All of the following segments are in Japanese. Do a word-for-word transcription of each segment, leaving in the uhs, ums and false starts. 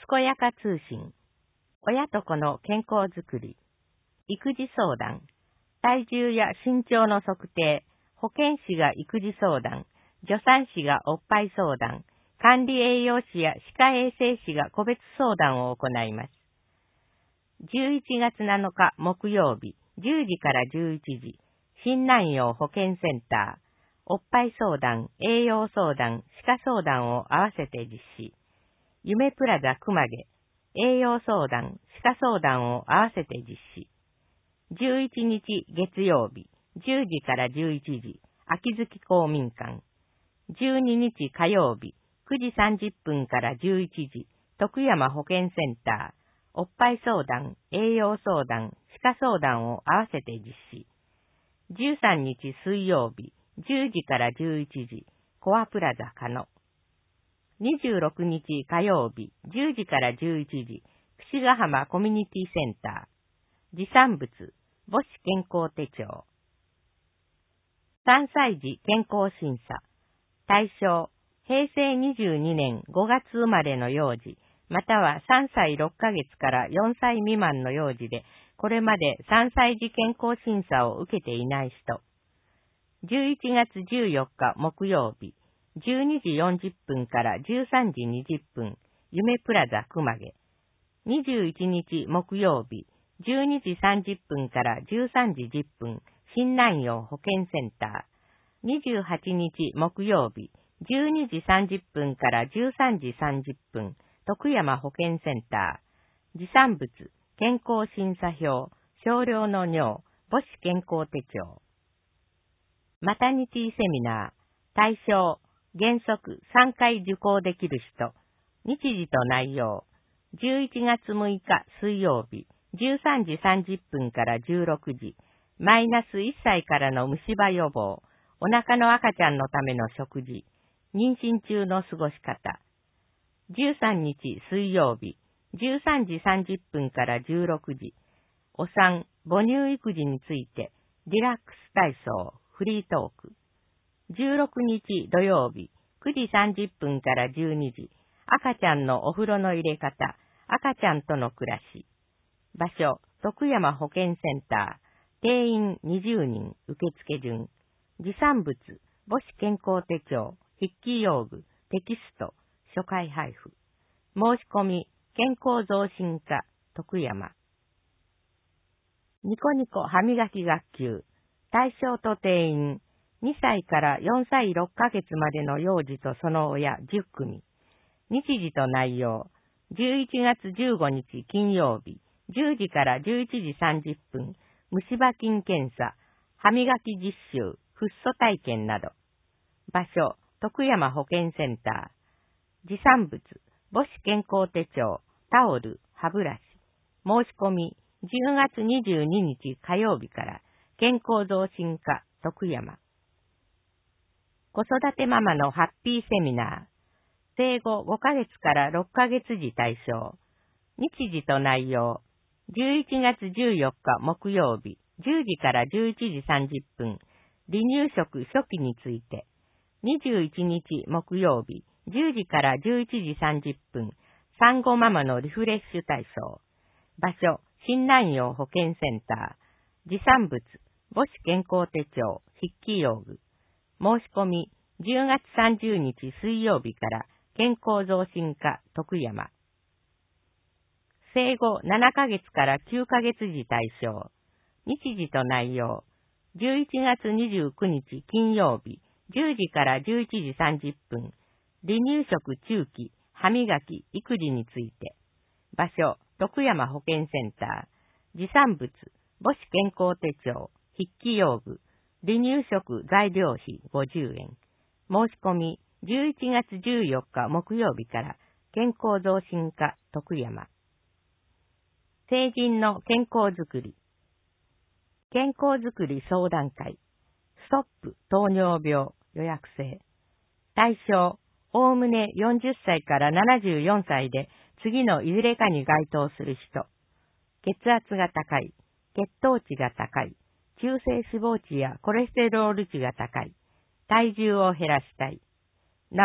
こやか通信、親と子の健康づくり、育児相談、体重や身長の測定、保健師が育児相談、助産師がおっぱい相談、管理栄養士や歯科衛生士が個別相談を行います。じゅういちがつなのか木曜日、じゅうじからじゅういちじ、新南陽保健センター、おっぱい相談、栄養相談、歯科相談を合わせて実施。夢プラザ熊毛、栄養相談、歯科相談を合わせて実施。じゅういちにち月曜日、じゅうじからじゅういちじ、秋月公民館。じゅうににち火曜日、くじさんじゅっぷんからじゅういちじ、徳山保健センター、おっぱい相談、栄養相談、歯科相談を合わせて実施。じゅうさんにち水曜日、じゅうじからじゅういちじ、コアプラザ加野。にじゅうろくにち火曜日、じゅうじからじゅういちじ、櫛ヶ浜コミュニティセンター。持参物、母子健康手帳。さんさい児健康審査。対象、へいせいにじゅうにねんごがつ生まれの幼児、またはさんさいろっかげつからよんさい未満の幼児で、これまでさんさい児健康審査を受けていない人。じゅういちがつじゅうよっか木曜日、じゅうにじよんじゅっぷんからじゅうさんじにじゅっぷん、夢プラザ熊毛。にじゅういちにち木曜日、じゅうにじさんじゅっぷんからじゅうさんじじゅっぷん、新南陽保健センター。にじゅうはちにち木曜日、じゅうにじさんじゅっぷんからじゅうさんじさんじゅっぷん、徳山保健センター。持参物、健康審査表、少量の尿、母子健康手帳。マタニティセミナー。対象、原則さんかい受講できる人。日時と内容。じゅういちがつむいか水曜日、じゅうさんじさんじゅっぷんからじゅうろくじ、マイナスいっさいからの虫歯予防、お腹の赤ちゃんのための食事、妊娠中の過ごし方。じゅうさんにち水曜日、じゅうさんじさんじゅっぷんからじゅうろくじ、お産、母乳育児について、リラックス体操、フリートーク。じゅうろくにち土曜日、くじさんじゅっぷんからじゅうにじ、赤ちゃんのお風呂の入れ方、赤ちゃんとの暮らし。場所、徳山保健センター。定員にじゅうにん、受付順。持参物、母子健康手帳、筆記用具、テキスト、初回配布。申し込み、健康増進課、徳山。ニコニコ歯磨き学級。対象と定員。にさいからよんさいろっかげつまでの幼児とその親じゅっくみ。日時と内容。じゅういちがつじゅうごにち金曜日、じゅうじからじゅういちじさんじゅっぷん、虫歯菌検査、歯磨き実習、フッ素体験など。場所、徳山保健センター。持参物、母子健康手帳、タオル、歯ブラシ。申し込み、じゅうがつにじゅうににち火曜日から、健康増進課、徳山。子育てママのハッピーセミナー。生後ごかげつからろっかげつ児対象。日時と内容。じゅういちがつじゅうよっか木曜日、じゅうじからじゅういちじさんじゅっぷん、離乳食初期について。にじゅういちにち木曜日、じゅうじからじゅういちじさんじゅっぷん、産後ママのリフレッシュ体操。場所、新南陽保健センター。持参物、母子健康手帳、筆記用具。申し込み、じゅうがつさんじゅうにち水曜日から、健康増進課、徳山。生後ななかげつからきゅうかげつ児対象。日時と内容。じゅういちがつにじゅうくにち金曜日、じゅうじからじゅういちじさんじゅっぷん、離乳食中期、歯磨き、育児について。場所、徳山保健センター。持参物、母子健康手帳、筆記用具、離乳食材料費ごじゅうえん。申し込み、じゅういちがつじゅうよっか木曜日から、健康増進課、徳山。成人の健康づくり。健康づくり相談会。ストップ糖尿病予約制。対象、おおむねよんじゅっさいからななじゅうよんさいで次のいずれかに該当する人。血圧が高い、血糖値が高い、中性脂肪値やコレステロール値が高い、体重を減らしたい。なお、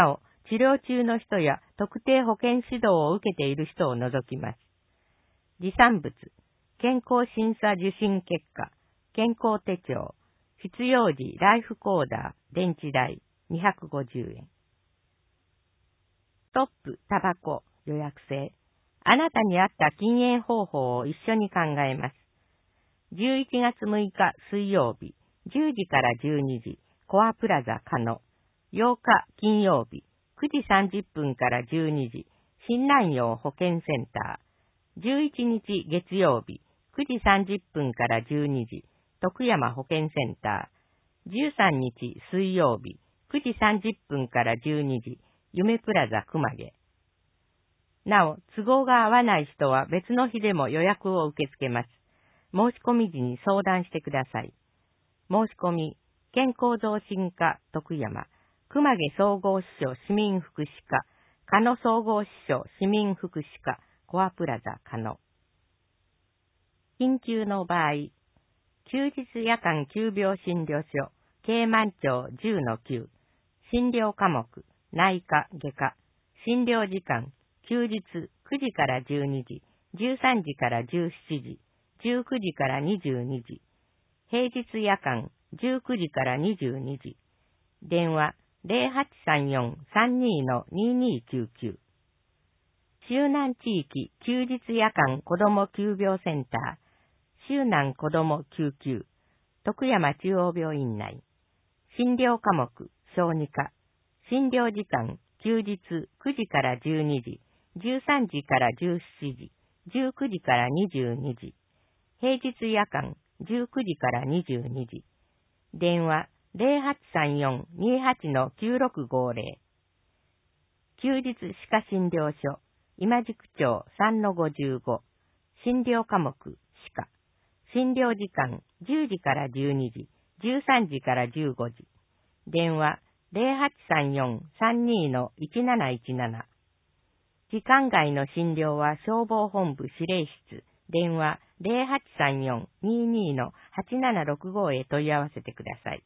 治療中の人や特定保健指導を受けている人を除きます。持参物、健康審査受診結果、健康手帳、必要時ライフコーダー、電池代にひゃくごじゅうえん。ストップ、タバコ、予約制。あなたに合った禁煙方法を一緒に考えます。じゅういちがつむいか水曜日、じゅうじからじゅうにじ、コアプラザ加野。ようか金曜日、くじさんじゅっぷんからじゅうにじ、新南陽保健センター。じゅういちにち月曜日、くじさんじゅっぷんからじゅうにじ、徳山保健センター。じゅうさんにち水曜日、くじさんじゅっぷんからじゅうにじ、夢プラザ熊毛。なお、都合が合わない人は別の日でも予約を受け付けます。申し込み時に相談してください。申し込み、健康増進課徳山、熊毛総合支所市民福祉課、加野総合支所市民福祉課、コアプラザ加野。緊急の場合、休日夜間急病診療所、京満町 じゅうのきゅう、診療科目、内科、外科、診療時間、休日くじからじゅうにじ、じゅうさんじからじゅうしちじ、じゅうくじからにじゅうにじ、平日夜間じゅうくじからにじゅうにじ、電話 ゼロはちさんよん さんにー にーにーきゅうきゅう、周南地域休日夜間子ども急病センター、周南子ども救急、徳山中央病院内、診療科目、小児科、診療時間、休日くじからじゅうにじ、じゅうさんじからじゅうしちじ、じゅうくじからにじゅうにじ、平日夜間じゅうくじからにじゅうにじ、電話 ゼロはちさんよん にーはち きゅうろくごーぜろ、休日歯科診療所、今宿町 さんのごじゅうご、診療科目、歯科、診療時間じゅうじからじゅうにじ、じゅうさんじからじゅうごじ、電話 ゼロはちさんよん さんにー いちなないちなな、時間外の診療は消防本部指令室、電話 ゼロはちさんよん にーにー はちななろくご へ問い合わせてください。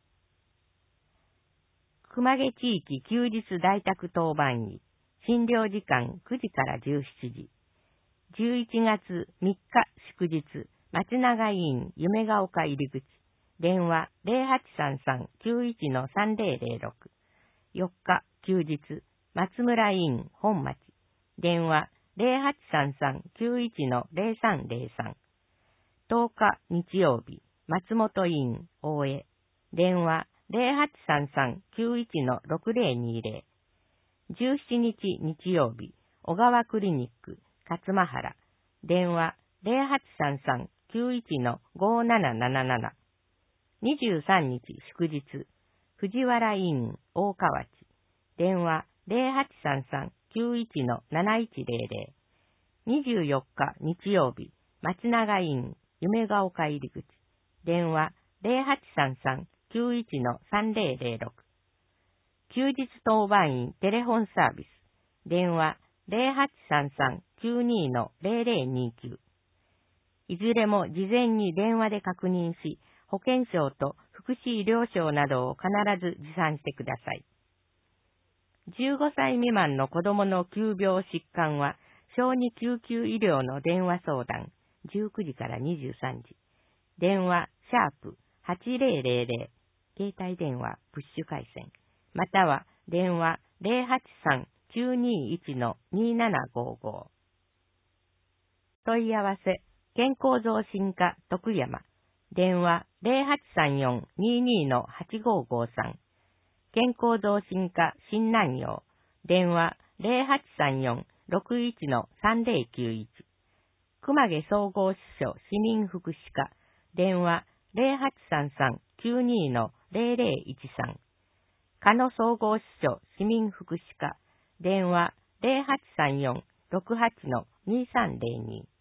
熊毛地域休日在宅当番医、診療時間くじからじゅうしちじ、じゅういちがつみっか祝日、松永医院夢が丘入口、電話 ゼロはちさんさん きゅういち さんぜろぜろろく、よっか休日、松村医院本町、電話 ゼロはちさんさん きゅういち ゼロさんゼロさん、とおか日曜日、松本医院大江、電話ゼロはちさんさん きゅういち ろくぜろにぜろ、じゅうしちにち日曜日、小川クリニック勝間原、電話ゼロはちさんさん きゅういち ごなななななな、にじゅうさんにち祝日、藤原医院大河内、電話ゼロはちさんさん きゅういち なないちぜろぜろ、にじゅうよっか日曜日、松永院夢が丘入口、電話ゼロはちさんさん きゅういち さんぜろぜろろく、休日当番員テレフォンサービス、電話ゼロはちさんさん きゅうにー ゼロぜろにきゅう、いずれも事前に電話で確認し、保健省と福祉医療省などを必ず持参してください。じゅうごさい未満の子どもの急病疾患は、小児救急医療の電話相談、じゅうくじからにじゅうさんじ、電話シャープはちぜろぜろぜろ、携帯電話プッシュ回線、または電話ゼロはちさん きゅうにーいち にーななごーごー。問い合わせ、健康増進課徳山、電話ゼロはちさんよん にーにー はちごーごーさん、健康増進課新南陽、電話ゼロはちさんよん ろくいち さんぜろきゅういち、熊毛総合支所市民福祉課、電話ゼロはちさんさん きゅうにー ゼロぜろいちさん、加野総合支所市民福祉課、電話ゼロはちさんよん ろくはち にーさんぜろに。